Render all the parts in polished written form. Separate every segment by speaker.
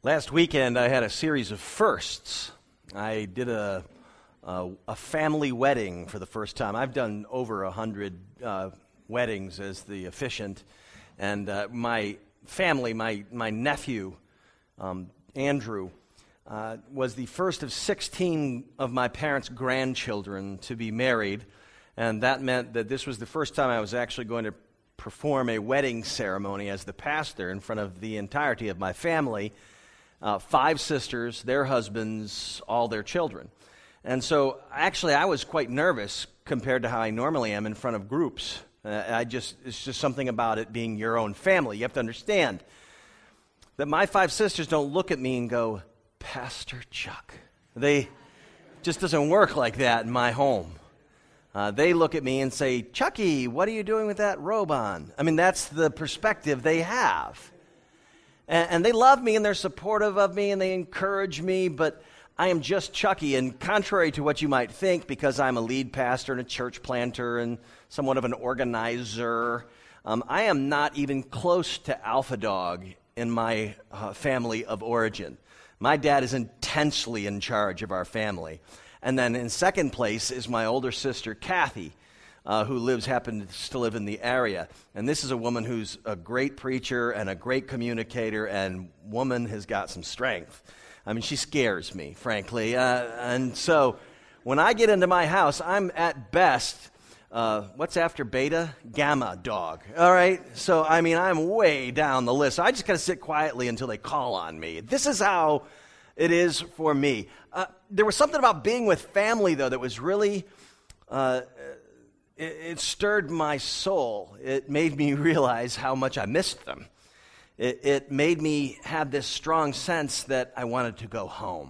Speaker 1: Last weekend, I had a series of firsts. I did a family wedding for the first time. I've done over 100 weddings as the officiant, and my family, my nephew, Andrew, was the first of 16 of my parents' grandchildren to be married, and that meant that this was the first time I was actually going to perform a wedding ceremony as the pastor in front of the entirety of my family. 5 sisters, their husbands, all their children. And so, actually, I was quite nervous compared to how I normally am in front of groups. It's just something about it being your own family. You have to understand that my 5 sisters don't look at me and go, Pastor Chuck. Just doesn't work like that in my home. They look at me and say, Chucky, what are you doing with that robe on? I mean, that's the perspective they have. And they love me, and they're supportive of me, and they encourage me, but I am just Chucky. And contrary to what you might think, because I'm a lead pastor and a church planter and somewhat of an organizer, I am not even close to alpha dog in my family of origin. My dad is intensely in charge of our family. And then in second place is my older sister, Kathy, who happens to live in the area. And this is a woman who's a great preacher and a great communicator, and woman has got some strength. I mean, she scares me, frankly. And so when I get into my house, I'm at best, what's after beta? Gamma dog. All right? So, I mean, I'm way down the list. I just got to sit quietly until they call on me. This is how it is for me. There was something about being with family, though, that was really... It stirred my soul. It made me realize how much I missed them. It made me have this strong sense that I wanted to go home.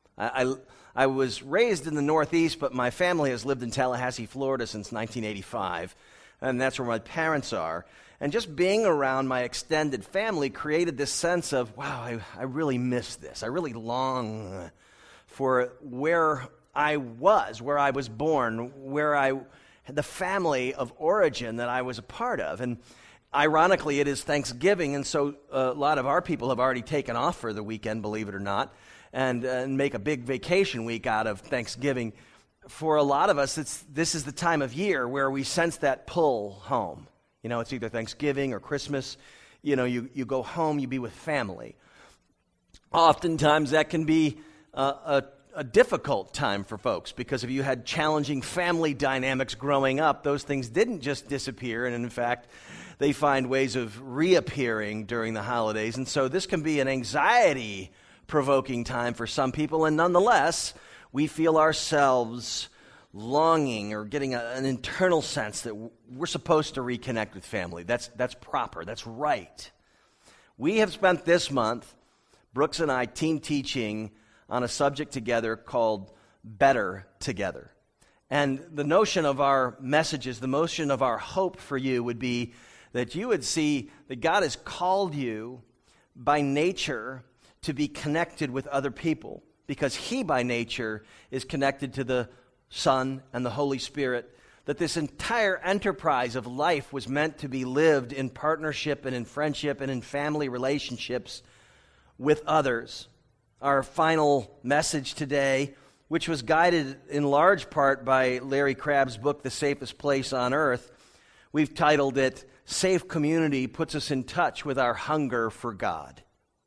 Speaker 1: I was raised in the Northeast, but my family has lived in Tallahassee, Florida since 1985, and that's where my parents are. And just being around my extended family created this sense of, wow, I really miss this. I really long for where I was born, the family of origin that I was a part of. And ironically, it is Thanksgiving, and so a lot of our people have already taken off for the weekend, believe it or not, and make a big vacation week out of Thanksgiving. For a lot of us, this is the time of year where we sense that pull home. You know, it's either Thanksgiving or Christmas. You know, you go home, you be with family. Oftentimes, that can be a difficult time for folks, because if you had challenging family dynamics growing up, those things didn't just disappear, and in fact, they find ways of reappearing during the holidays. And so this can be an anxiety-provoking time for some people, and nonetheless, we feel ourselves longing or getting an internal sense that we're supposed to reconnect with family. That's proper. That's right. We have spent this month, Brooks and I, team teaching on a subject together called Better Together. And the notion of our messages, the notion of our hope for you would be that you would see that God has called you by nature to be connected with other people, because He by nature is connected to the Son and the Holy Spirit, that this entire enterprise of life was meant to be lived in partnership and in friendship and in family relationships with others. Our final message today, which was guided in large part by Larry Crabb's book, The Safest Place on Earth, we've titled it, Safe Community Puts Us in Touch with Our Hunger for God.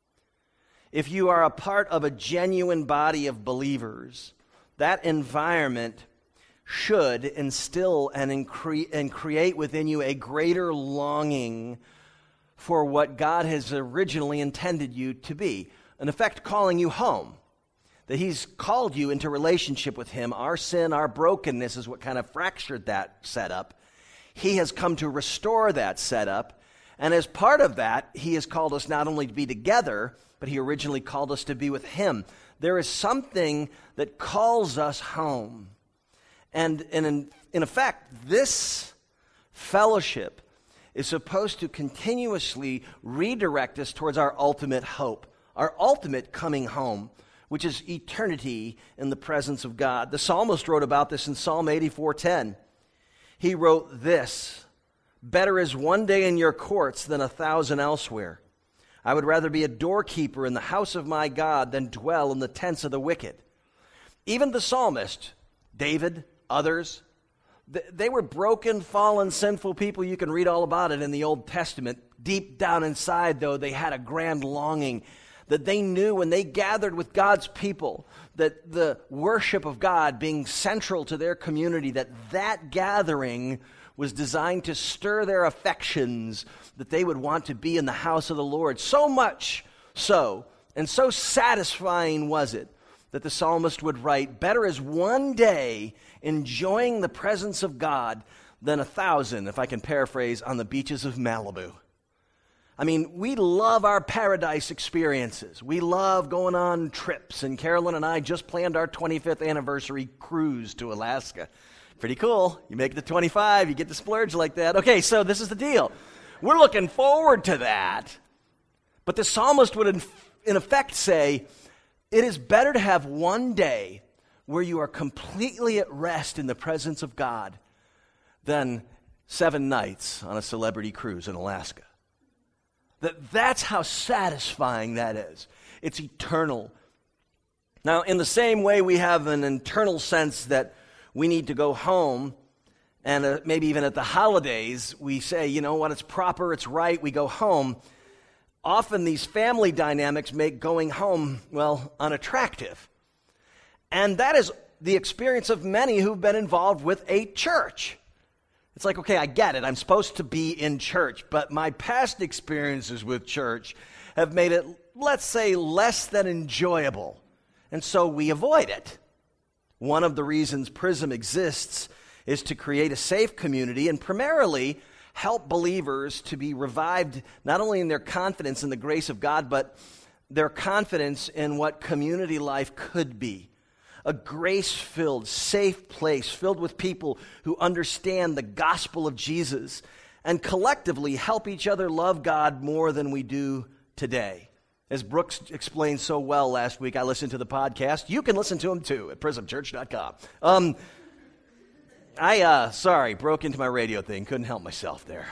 Speaker 1: If you are a part of a genuine body of believers, that environment should instill and create within you a greater longing for what God has originally intended you to be. In effect, calling you home, that He's called you into relationship with Him. Our sin, our brokenness is what kind of fractured that setup. He has come to restore that setup, and as part of that, He has called us not only to be together, but He originally called us to be with Him. There is something that calls us home, and in effect, this fellowship is supposed to continuously redirect us towards our ultimate hope. Our ultimate coming home, which is eternity in the presence of God. The psalmist wrote about this in Psalm 84:10. He wrote this, "Better is one day in your courts than 1,000 elsewhere. I would rather be a doorkeeper in the house of my God than dwell in the tents of the wicked. Even the psalmist, David, others, they were broken, fallen, sinful people. You can read all about it in the Old Testament. Deep down inside, though, they had a grand longing that they knew when they gathered with God's people, that the worship of God being central to their community, that gathering was designed to stir their affections, that they would want to be in the house of the Lord. So much so, and so satisfying was it, that the psalmist would write, better is one day enjoying the presence of God than 1,000, if I can paraphrase, on the beaches of Malibu. I mean, we love our paradise experiences. We love going on trips, and Carolyn and I just planned our 25th anniversary cruise to Alaska. Pretty cool. You make it to 25, you get to splurge like that. Okay, so this is the deal. We're looking forward to that. But the psalmist would, in effect, say, it is better to have one day where you are completely at rest in the presence of God than 7 nights on a celebrity cruise in Alaska. That's how satisfying that is. It's eternal. Now, in the same way, we have an internal sense that we need to go home, and maybe even at the holidays, we say, you know what, it's proper, it's right, we go home. Often these family dynamics make going home, well, unattractive. And that is the experience of many who've been involved with a church. It's like, okay, I get it. I'm supposed to be in church, but my past experiences with church have made it, let's say, less than enjoyable. And so we avoid it. One of the reasons PRISM exists is to create a safe community and primarily help believers to be revived not only in their confidence in the grace of God, but their confidence in what community life could be. A grace-filled, safe place filled with people who understand the gospel of Jesus and collectively help each other love God more than we do today. As Brooks explained so well last week, I listened to the podcast. You can listen to them too at prismchurch.com. I broke into my radio thing. Couldn't help myself there.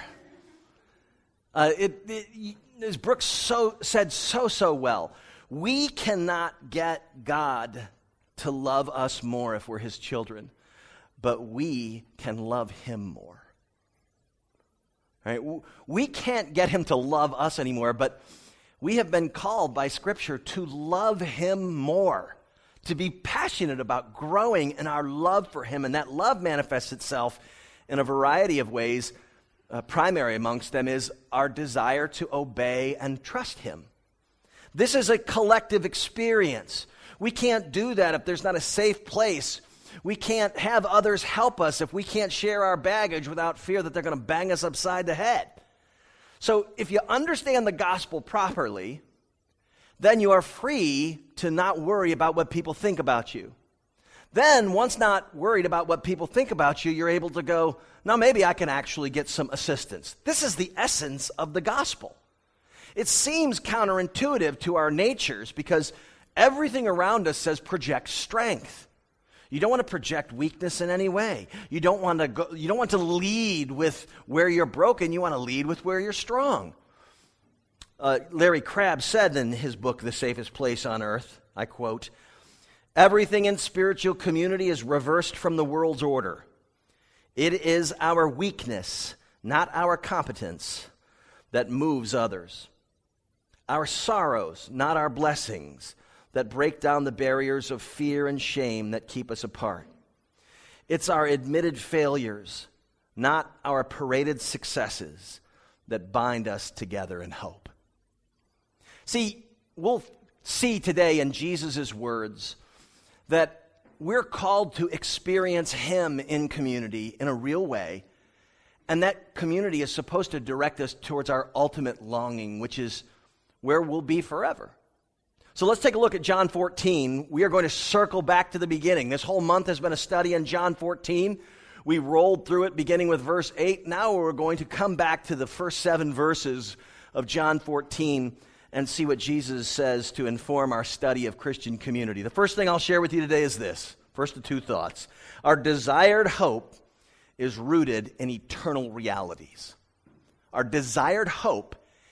Speaker 1: As Brooks said so well, we cannot get God to love us more if we're his children, but we can love him more. Right? We can't get him to love us anymore, but we have been called by Scripture to love him more, to be passionate about growing in our love for him, and that love manifests itself in a variety of ways. Primary amongst them is our desire to obey and trust him. This is a collective experience. We can't do that if there's not a safe place. We can't have others help us if we can't share our baggage without fear that they're going to bang us upside the head. So if you understand the gospel properly, then you are free to not worry about what people think about you. Then, once not worried about what people think about you, you're able to go, now maybe I can actually get some assistance. This is the essence of the gospel. It seems counterintuitive to our natures because everything around us says project strength. You don't want to project weakness in any way. You don't want to lead with where you're broken. You want to lead with where you're strong. Larry Crabb said in his book, The Safest Place on Earth, I quote, everything in spiritual community is reversed from the world's order. It is our weakness, not our competence, that moves others. Our sorrows, not our blessings, that break down the barriers of fear and shame that keep us apart. It's our admitted failures, not our paraded successes, that bind us together in hope. See, we'll see today in Jesus' words that we're called to experience him in community in a real way, and that community is supposed to direct us towards our ultimate longing, which is where we'll be forever. So let's take a look at John 14. We are going to circle back to the beginning. This whole month has been a study in John 14. We rolled through it beginning with verse 8. Now we're going to come back to the first 7 verses of John 14 and see what Jesus says to inform our study of Christian community. The first thing I'll share with you today is this. First of 2 thoughts. Our desired hope is rooted in eternal realities. Our desired hope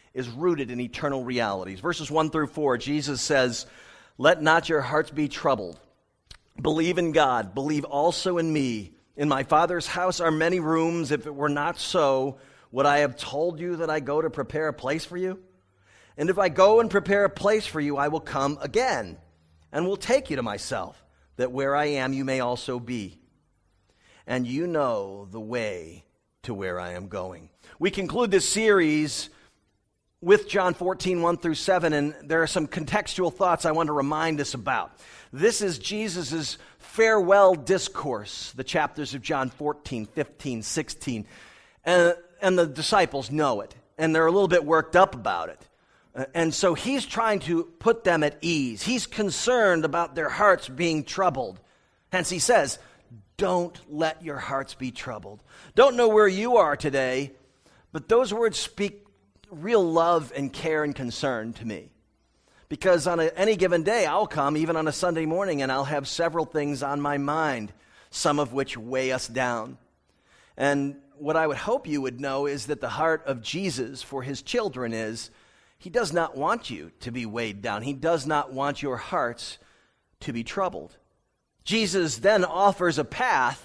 Speaker 1: is rooted in eternal realities. Verses 1 through 4, Jesus says, "Let not your hearts be troubled. Believe in God. Believe also in me. In my Father's house are many rooms. If it were not so, would I have told you that I go to prepare a place for you? And if I go and prepare a place for you, I will come again and will take you to myself, that where I am you may also be. And you know the way to where I am going." We conclude this series with John 14, 1 through 7, and there are some contextual thoughts I want to remind us about. This is Jesus' farewell discourse, the chapters of John 14, 15, 16. And the disciples know it, and they're a little bit worked up about it. And so he's trying to put them at ease. He's concerned about their hearts being troubled. Hence he says, don't let your hearts be troubled. Don't know where you are today, but those words speak real love and care and concern to me. Because on any given day, I'll come, even on a Sunday morning, and I'll have several things on my mind, some of which weigh us down. And what I would hope you would know is that the heart of Jesus for his children is, he does not want you to be weighed down. He does not want your hearts to be troubled. Jesus then offers a path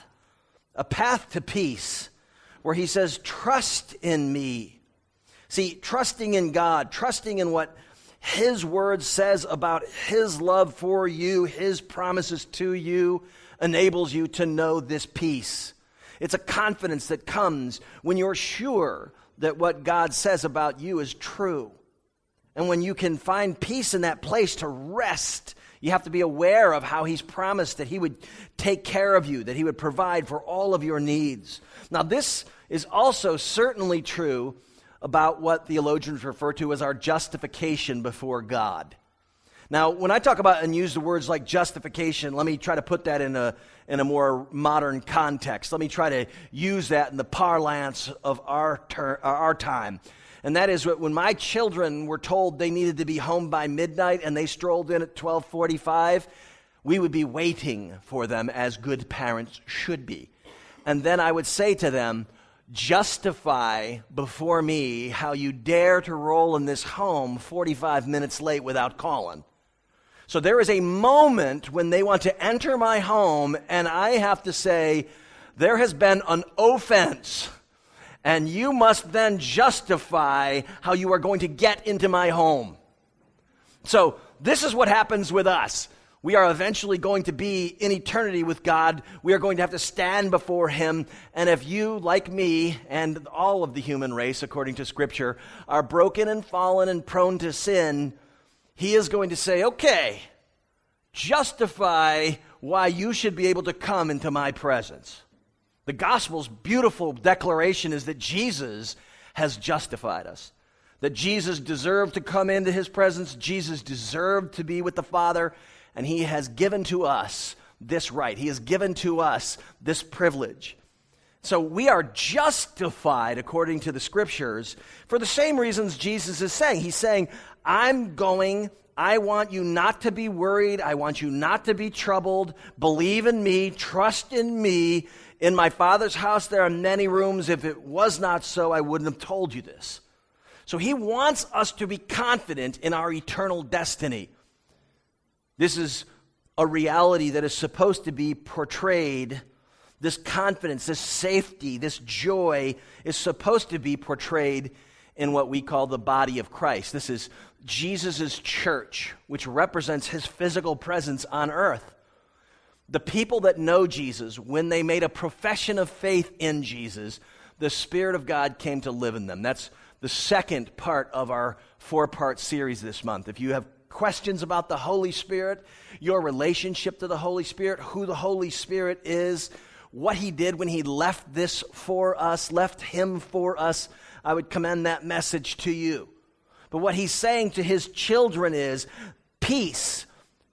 Speaker 1: to peace, where he says, trust in me. See, trusting in God, trusting in what his word says about his love for you, his promises to you, enables you to know this peace. It's a confidence that comes when you're sure that what God says about you is true. And when you can find peace in that place to rest, you have to be aware of how he's promised that he would take care of you, that he would provide for all of your needs. Now, this is also certainly true about what theologians refer to as our justification before God. Now, when I talk about and use the words like justification, let me try to put that in a more modern context. Let me try to use that in the parlance of our time. And that is when my children were told they needed to be home by midnight and they strolled in at 12:45, we would be waiting for them as good parents should be. And then I would say to them, justify before me how you dare to roll in this home 45 minutes late without calling. So there is a moment when they want to enter my home and I have to say, there has been an offense, and you must then justify how you are going to get into my home. So this is what happens with us. We are eventually going to be in eternity with God. We are going to have to stand before him. And if you, like me, and all of the human race, according to Scripture, are broken and fallen and prone to sin, he is going to say, okay, justify why you should be able to come into my presence. The gospel's beautiful declaration is that Jesus has justified us. That Jesus deserved to come into his presence. Jesus deserved to be with the Father. And he has given to us this right. He has given to us this privilege. So we are justified according to the Scriptures for the same reasons Jesus is saying. He's saying, I'm going, I want you not to be worried. I want you not to be troubled. Believe in me. Trust in me. In my Father's house there are many rooms. If it was not so, I wouldn't have told you this. So he wants us to be confident in our eternal destiny. This is a reality that is supposed to be portrayed. This confidence, this safety, this joy is supposed to be portrayed in what we call the body of Christ. This is Jesus' church, which represents his physical presence on earth. The people that know Jesus, when they made a profession of faith in Jesus, the Spirit of God came to live in them. That's the second part of our 4-part series this month. If you have questions about the Holy Spirit, your relationship to the Holy Spirit, who the Holy Spirit is, what he did when he left this for us, left him for us, I would commend that message to you. But what he's saying to his children is peace,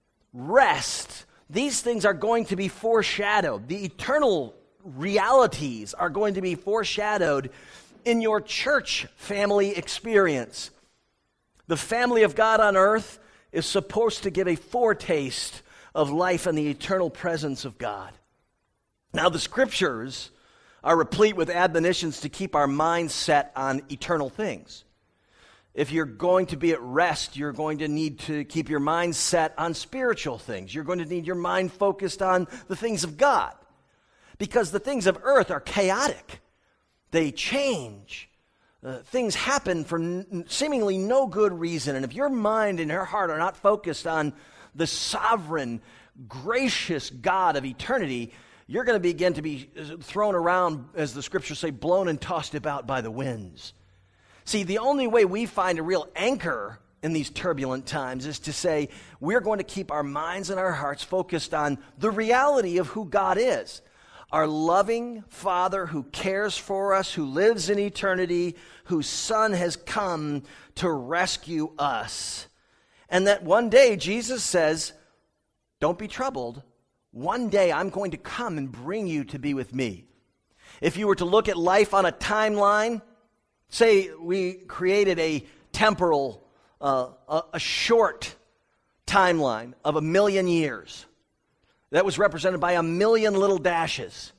Speaker 1: rest. These things are going to be foreshadowed. The eternal realities are going to be foreshadowed in your church family experience. The family of God on earth is supposed to give a foretaste of life in the eternal presence of God. Now, the Scriptures are replete with admonitions to keep our minds set on eternal things. If you're going to be at rest, you're going to need to keep your mind set on spiritual things. You're going to need your mind focused on the things of God. Because the things of earth are chaotic. They change. Things happen for seemingly no good reason. And if your mind and your heart are not focused on the sovereign, gracious God of eternity, you're going to begin to be thrown around, as the scriptures say, blown and tossed about by the winds. See, the only way we find a real anchor in these turbulent times is to say we're going to keep our minds and our hearts focused on the reality of who God is. Our loving Father who cares for us, who lives in eternity, whose Son has come to rescue us. And that one day, Jesus says, don't be troubled. One day I'm going to come and bring you to be with me. If you were to look at life on a timeline, say we created a temporal, a short timeline of 1,000,000 years. That was represented by 1,000,000 little dashes.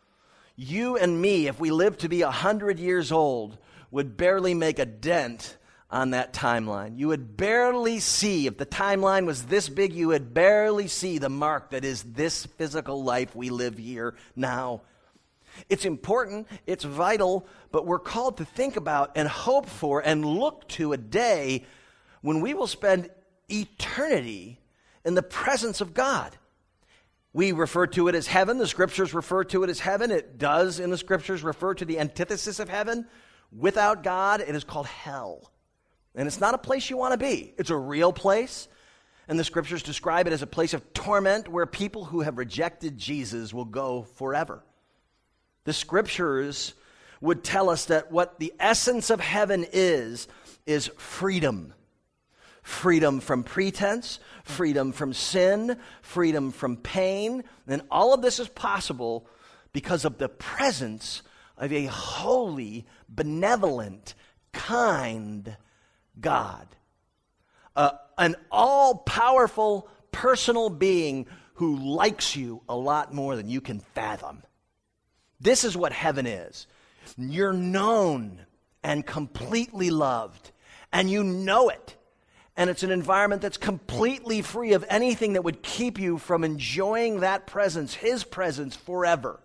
Speaker 1: You and me, if we lived to be 100 years old, would barely make a dent on that timeline. You would barely see, if the timeline was this big, you would barely see the mark that is this physical life we live here now. It's important, it's vital, but we're called to think about and hope for and look to a day when we will spend eternity in the presence of God. We refer to it as heaven. The scriptures refer to it as heaven. It does, in the scriptures, refer to the antithesis of heaven. Without God, it is called hell. And it's not a place you want to be. It's a real place. And the scriptures describe it as a place of torment where people who have rejected Jesus will go forever. The scriptures would tell us that what the essence of heaven is freedom. Freedom from pretense, freedom from sin, freedom from pain. And all of this is possible because of the presence of a holy, benevolent, kind God. An all-powerful, personal being who likes you a lot more than you can fathom. This is what heaven is. You're known and completely loved, and you know it. And it's an environment that's completely free of anything that would keep you from enjoying that presence, his presence, forever.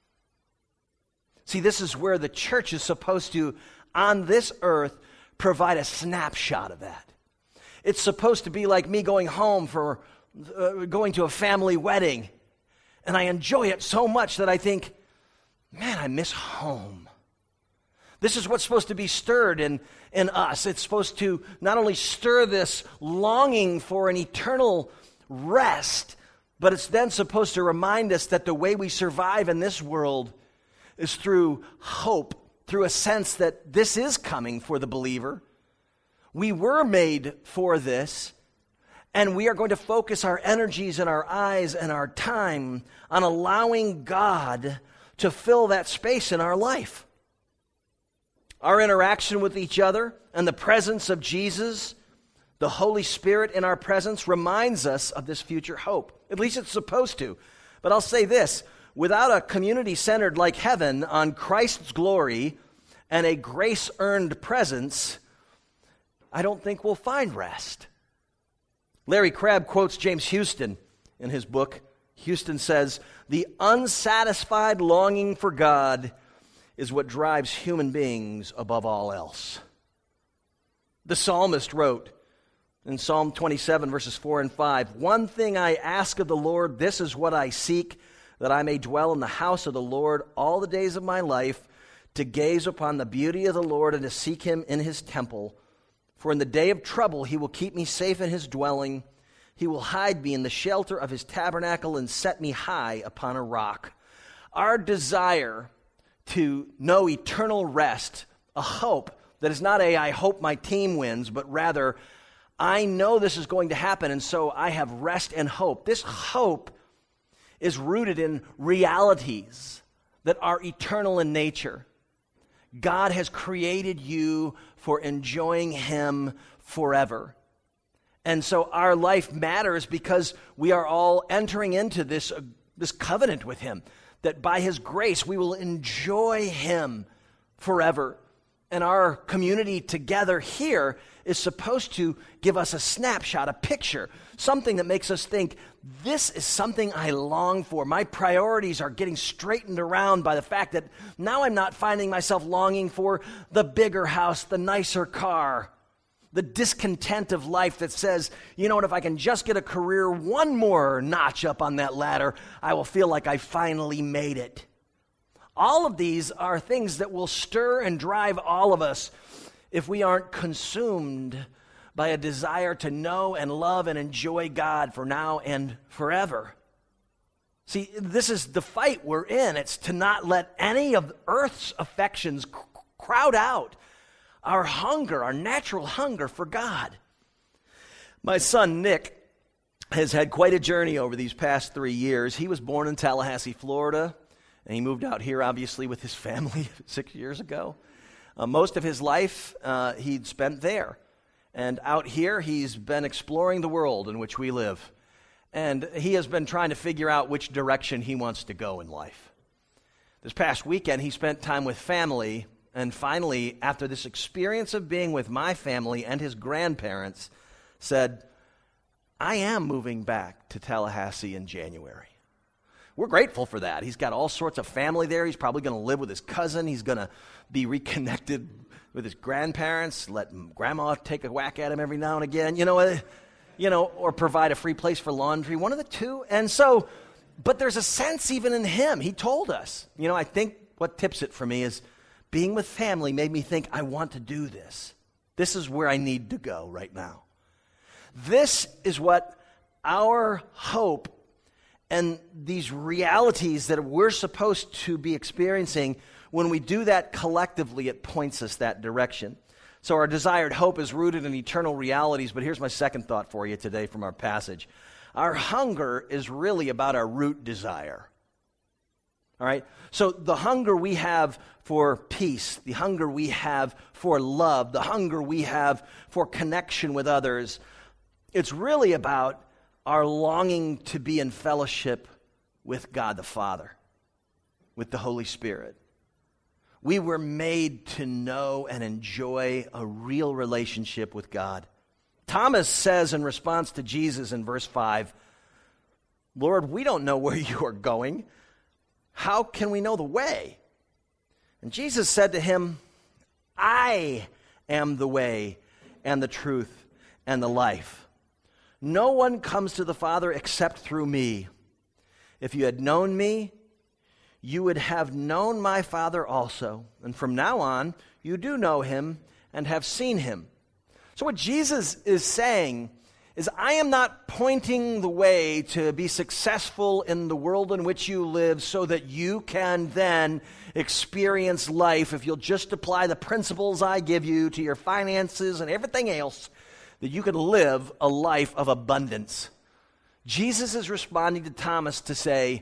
Speaker 1: See, this is where the church is supposed to, on this earth, provide a snapshot of that. It's supposed to be like me going home for going to a family wedding, and I enjoy it so much that I think, man, I miss home. This is what's supposed to be stirred in us. It's supposed to not only stir this longing for an eternal rest, but it's then supposed to remind us that the way we survive in this world is through hope, through a sense that this is coming for the believer. We were made for this, and we are going to focus our energies and our eyes and our time on allowing God to fill that space in our life. Our interaction with each other and the presence of Jesus, the Holy Spirit in our presence, reminds us of this future hope. At least it's supposed to. But I'll say this, without a community centered like heaven on Christ's glory and a grace-earned presence, I don't think we'll find rest. Larry Crabb quotes James Houston in his book. Houston says, "The unsatisfied longing for God is what drives human beings above all else." The psalmist wrote in Psalm 27, verses 4 and 5, "One thing I ask of the Lord, this is what I seek, that I may dwell in the house of the Lord all the days of my life, to gaze upon the beauty of the Lord and to seek him in his temple. For in the day of trouble he will keep me safe in his dwelling. He will hide me in the shelter of his tabernacle and set me high upon a rock." Our desire to know eternal rest, a hope that is not I hope my team wins, but rather, I know this is going to happen, and so I have rest and hope. This hope is rooted in realities that are eternal in nature. God has created you for enjoying him forever. And so our life matters because we are all entering into this covenant with him, that by his grace we will enjoy him forever. And our community together here is supposed to give us a snapshot, a picture, something that makes us think, this is something I long for. My priorities are getting straightened around by the fact that now I'm not finding myself longing for the bigger house, the nicer car, the discontent of life that says, you know what, if I can just get a career one more notch up on that ladder, I will feel like I finally made it. All of these are things that will stir and drive all of us if we aren't consumed by a desire to know and love and enjoy God for now and forever. See, this is the fight we're in. It's to not let any of earth's affections crowd out our hunger, our natural hunger for God. My son, Nick, has had quite a journey over these past 3 years. He was born in Tallahassee, Florida, and he moved out here, obviously, with his family 6 years ago. Most of his life, he'd spent there. And out here, he's been exploring the world in which we live. And he has been trying to figure out which direction he wants to go in life. This past weekend, he spent time with family. And finally, after this experience of being with my family and his grandparents, said, I am moving back to Tallahassee in January. We're grateful for that. He's got all sorts of family there. He's probably going to live with his cousin. He's going to be reconnected with his grandparents, let grandma take a whack at him every now and again, or provide a free place for laundry, one of the two. And so, but there's a sense even in him. He told us, I think what tips it for me is being with family made me think, I want to do this. This is where I need to go right now. This is what our hope and these realities that we're supposed to be experiencing, when we do that collectively, it points us that direction. So our desired hope is rooted in eternal realities, but here's my second thought for you today from our passage. Our hunger is really about our root desire. All right? So the hunger we have for peace, the hunger we have for love, the hunger we have for connection with others, it's really about our longing to be in fellowship with God the Father, with the Holy Spirit. We were made to know and enjoy a real relationship with God. Thomas says in response to Jesus in verse 5, Lord, we don't know where you are going. How can we know the way? And Jesus said to him, I am the way and the truth and the life. No one comes to the Father except through me. If you had known me, you would have known my Father also. And from now on, you do know him and have seen him. So what Jesus is saying is, I am not pointing the way to be successful in the world in which you live so that you can then experience life if you'll just apply the principles I give you to your finances and everything else, that you can live a life of abundance. Jesus is responding to Thomas to say,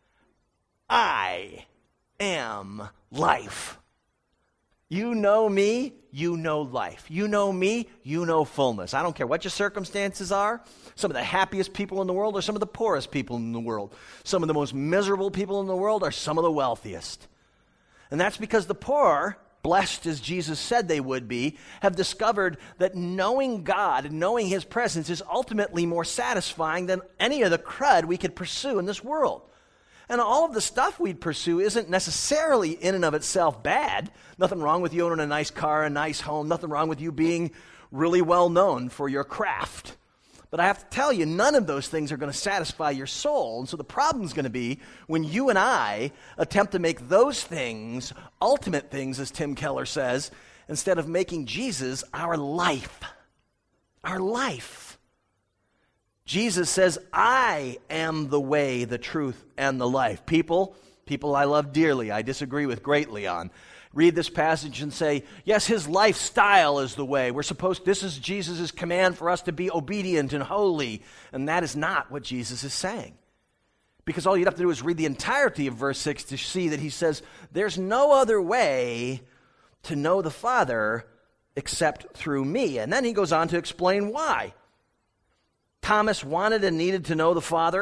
Speaker 1: I am life. You know me, you know life. You know me, you know fullness. I don't care what your circumstances are. Some of the happiest people in the world are some of the poorest people in the world. Some of the most miserable people in the world are some of the wealthiest. And that's because the poor, blessed as Jesus said they would be, have discovered that knowing God and knowing his presence is ultimately more satisfying than any of the crud we could pursue in this world. And all of the stuff we'd pursue isn't necessarily in and of itself bad. Nothing wrong with you owning a nice car, a nice home. Nothing wrong with you being really well known for your craft. But I have to tell you, none of those things are going to satisfy your soul. And so the problem's going to be when you and I attempt to make those things ultimate things, as Tim Keller says, instead of making Jesus our life. Our life. Jesus says, I am the way, the truth, and the life. People I love dearly, I disagree with greatly on, read this passage and say, yes, his lifestyle is the way. This is Jesus' command for us to be obedient and holy. And that is not what Jesus is saying. Because all you'd have to do is read the entirety of verse 6 to see that he says, there's no other way to know the Father except through me. And then he goes on to explain why. Thomas wanted and needed to know the Father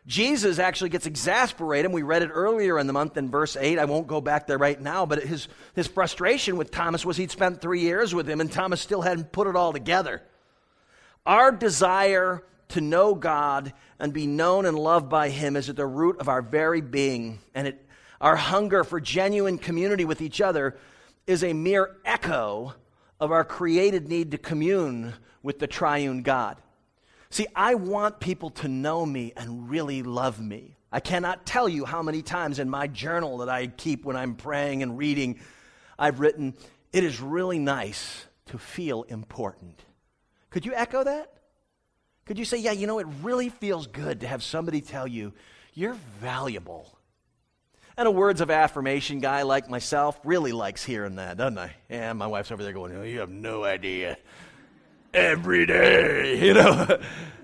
Speaker 1: Jesus actually gets exasperated. We read it earlier in the month in verse 8. I won't go back there right now, but his frustration with Thomas was he'd spent 3 years with him, and Thomas still hadn't put it all together. Our desire to know God and be known and loved by him is at the root of our very being, and our hunger for genuine community with each other is a mere echo of our created need to commune with the triune God. See, I want people to know me and really love me. I cannot tell you how many times in my journal that I keep when I'm praying and reading, I've written, it is really nice to feel important. Could you echo that? Could you say, yeah, you know, it really feels good to have somebody tell you, you're valuable. And a words of affirmation guy like myself really likes hearing that, doesn't I? Yeah, my wife's over there going, oh, you have no idea. Every day, you know.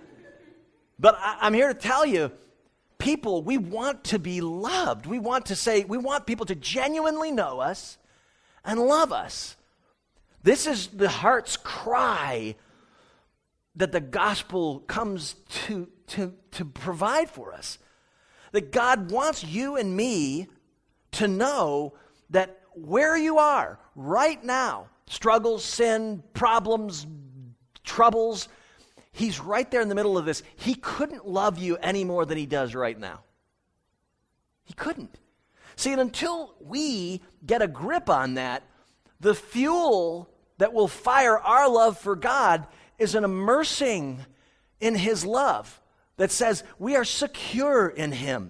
Speaker 1: But I'm here to tell you, people, we want to be loved. We want people to genuinely know us and love us. This is the heart's cry that the gospel comes to provide for us. That God wants you and me to know that where you are right now, struggles, sin, problems, troubles, he's right there in the middle of this. He couldn't love you any more than he does right now. He couldn't. See, and until we get a grip on that, the fuel that will fire our love for God is an immersing in his love that says we are secure in him.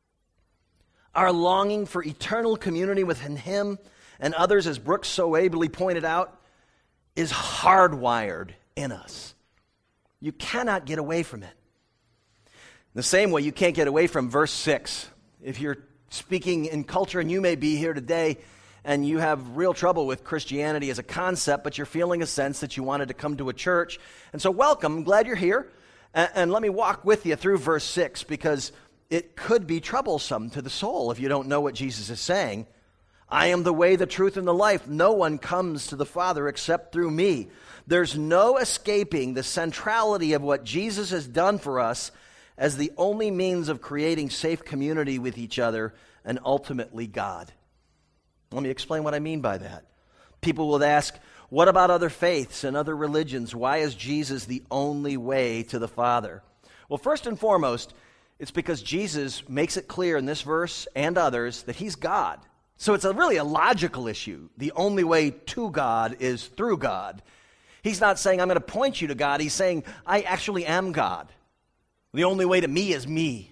Speaker 1: Our longing for eternal community within him and others, as Brooks so ably pointed out, is hardwired in us. You cannot get away from it. The same way you can't get away from verse 6. If you're speaking in culture, and you may be here today, and you have real trouble with Christianity as a concept, but you're feeling a sense that you wanted to come to a church. And so welcome, I'm glad you're here. And let me walk with you through verse 6, because it could be troublesome to the soul if you don't know what Jesus is saying. I am the way, the truth, and the life. No one comes to the Father except through me. There's no escaping the centrality of what Jesus has done for us as the only means of creating safe community with each other and ultimately God. Let me explain what I mean by that. People will ask, what about other faiths and other religions? Why is Jesus the only way to the Father? Well, first and foremost, it's because Jesus makes it clear in this verse and others that he's God. So it's really a logical issue. The only way to God is through God. He's not saying, I'm going to point you to God. He's saying, I actually am God. The only way to me is me.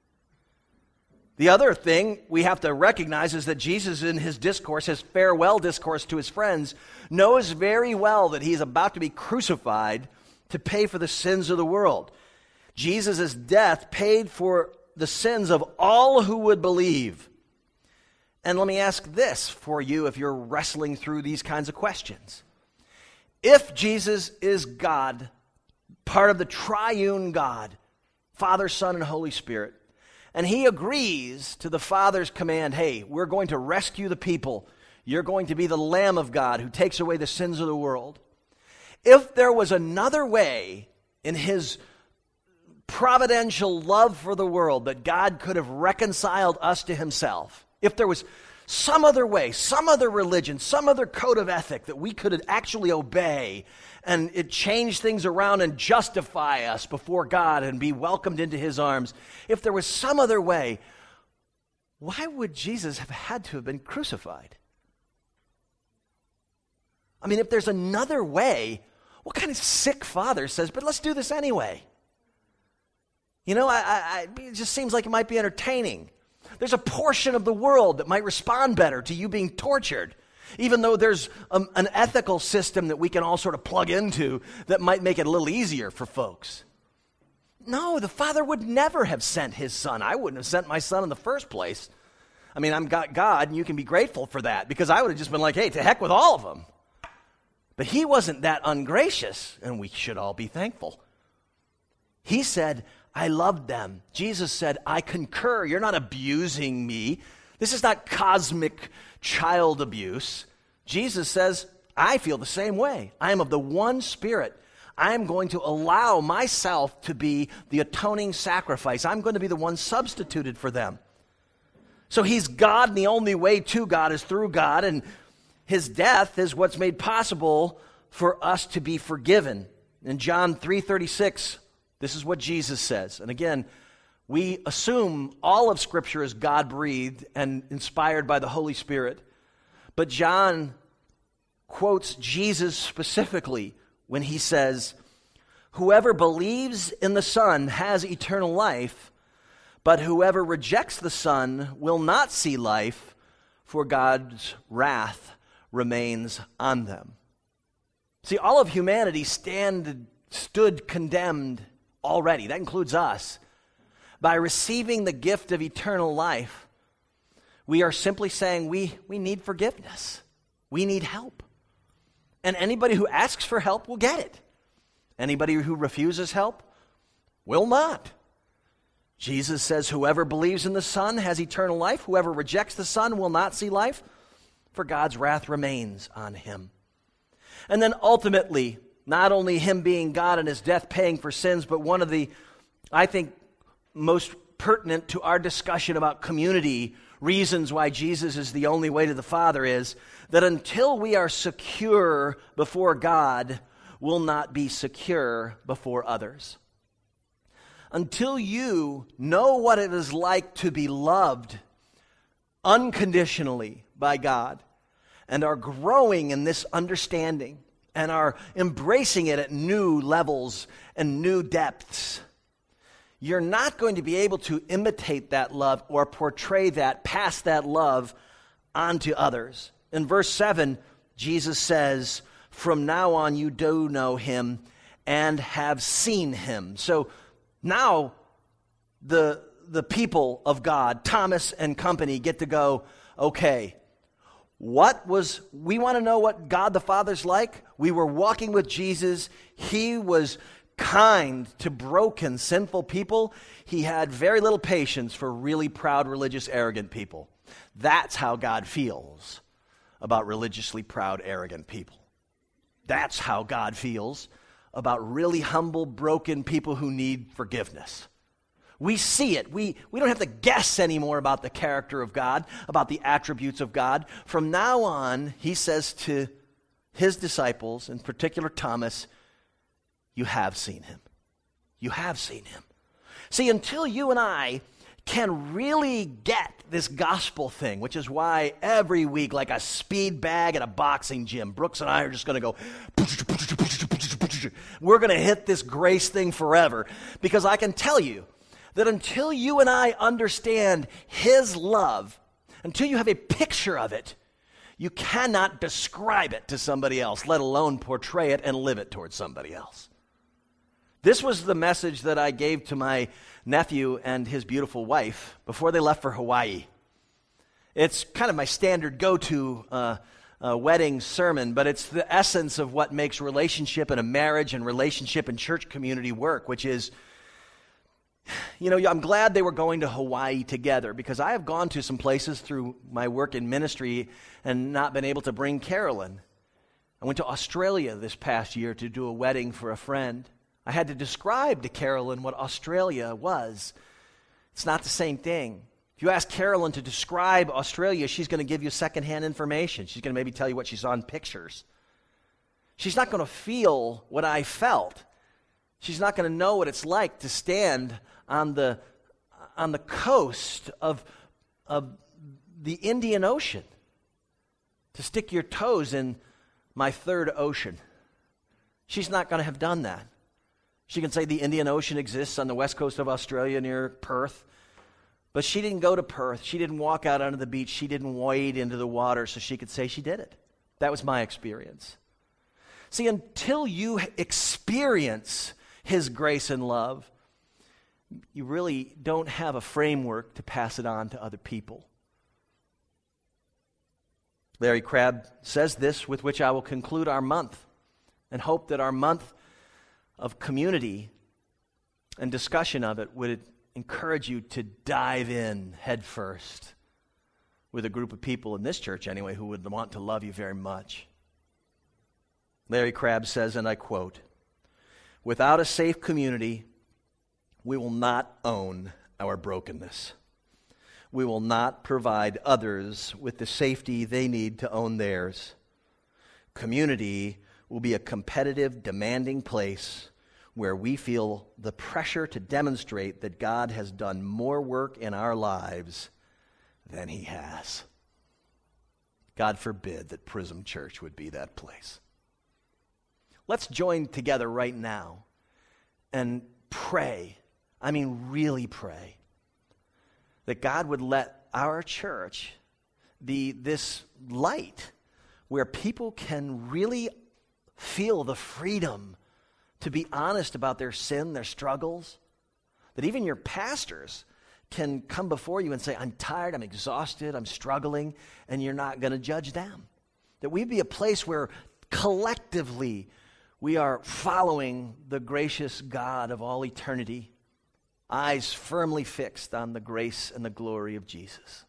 Speaker 1: The other thing we have to recognize is that Jesus, in his discourse, his farewell discourse to his friends, knows very well that he's about to be crucified to pay for the sins of the world. Jesus' death paid for the sins of all who would believe. And let me ask this for you if you're wrestling through these kinds of questions. If Jesus is God, part of the triune God, Father, Son, and Holy Spirit, and he agrees to the Father's command, hey, we're going to rescue the people. You're going to be the Lamb of God who takes away the sins of the world. If there was another way in his providential love for the world that God could have reconciled us to himself, if there was some other way, some other religion, some other code of ethic that we could actually obey and it change things around and justify us before God and be welcomed into his arms, if there was some other way, why would Jesus have had to have been crucified? I mean, if there's another way, what kind of sick father says, but let's do this anyway? You know, it just seems like it might be entertaining. There's a portion of the world that might respond better to you being tortured, even though there's an ethical system that we can all sort of plug into that might make it a little easier for folks. No, the Father would never have sent his Son. I wouldn't have sent my Son in the first place. I mean, I'm God, and you can be grateful for that, because I would have just been like, hey, to heck with all of them. But he wasn't that ungracious, and we should all be thankful. He said, I loved them. Jesus said, I concur. You're not abusing me. This is not cosmic child abuse. Jesus says, I feel the same way. I am of the one Spirit. I'm going to allow myself to be the atoning sacrifice. I'm going to be the one substituted for them. So he's God, and the only way to God is through God, and his death is what's made possible for us to be forgiven. In John 3:36, this is what Jesus says. And again, we assume all of Scripture is God-breathed and inspired by the Holy Spirit. But John quotes Jesus specifically when he says, "Whoever believes in the Son has eternal life, but whoever rejects the Son will not see life, for God's wrath remains on them." See, all of humanity stood condemned already. That includes us. By receiving the gift of eternal life, we are simply saying we need forgiveness. We need help. And anybody who asks for help will get it. Anybody who refuses help will not. Jesus says, "Whoever believes in the Son has eternal life. Whoever rejects the Son will not see life, for God's wrath remains on him." And then ultimately, not only him being God and his death paying for sins, but one of the, I think, most pertinent to our discussion about community reasons why Jesus is the only way to the Father is that until we are secure before God, we'll not be secure before others. Until you know what it is like to be loved unconditionally by God and are growing in this understanding and are embracing it at new levels and new depths, you're not going to be able to imitate that love or portray that, pass that love onto others. In verse 7, Jesus says, "From now on you do know him and have seen him." So now the people of God, Thomas and company, get to go, okay, we want to know what God the Father's like? We were walking with Jesus. He was kind to broken, sinful people. He had very little patience for really proud, religious, arrogant people. That's how God feels about religiously proud, arrogant people. That's how God feels about really humble, broken people who need forgiveness. We see it. We don't have to guess anymore about the character of God, about the attributes of God. From now on, he says to his disciples, in particular Thomas, you have seen him. You have seen him. See, until you and I can really get this gospel thing, which is why every week, like a speed bag at a boxing gym, Brooks and I are just going to go, we're going to hit this grace thing forever. Because I can tell you that until you and I understand his love, until you have a picture of it, you cannot describe it to somebody else, let alone portray it and live it towards somebody else. This was the message that I gave to my nephew and his beautiful wife before they left for Hawaii. It's kind of my standard go-to wedding sermon, but it's the essence of what makes relationship in a marriage and relationship in church community work, which is, I'm glad they were going to Hawaii together, because I have gone to some places through my work in ministry and not been able to bring Carolyn. I went to Australia this past year to do a wedding for a friend. I had to describe to Carolyn what Australia was. It's not the same thing. If you ask Carolyn to describe Australia, she's going to give you secondhand information. She's going to maybe tell you what she saw in pictures. She's not going to feel what I felt. She's not going to know what it's like to stand on the coast of the Indian Ocean, to stick your toes in my third ocean. She's not going to have done that. She can say the Indian Ocean exists on the west coast of Australia near Perth, but she didn't go to Perth. She didn't walk out onto the beach. She didn't wade into the water so she could say she did it. That was my experience. See, until you experience his grace and love, you really don't have a framework to pass it on to other people. Larry Crabb says this, with which I will conclude our month, and hope that our month of community and discussion of it would encourage you to dive in head first with a group of people in this church anyway who would want to love you very much. Larry Crabb says, and I quote, Without a safe community, we will not own our brokenness. We will not provide others with the safety they need to own theirs. Community will be a competitive, demanding place where we feel the pressure to demonstrate that God has done more work in our lives than he has. God forbid that Prism Church would be that place. Let's join together right now and pray, I mean really pray, that God would let our church be this light where people can really feel the freedom to be honest about their sin, their struggles, that even your pastors can come before you and say, I'm tired, I'm exhausted, I'm struggling, and you're not going to judge them. That we'd be a place where collectively we are following the gracious God of all eternity, eyes firmly fixed on the grace and the glory of Jesus.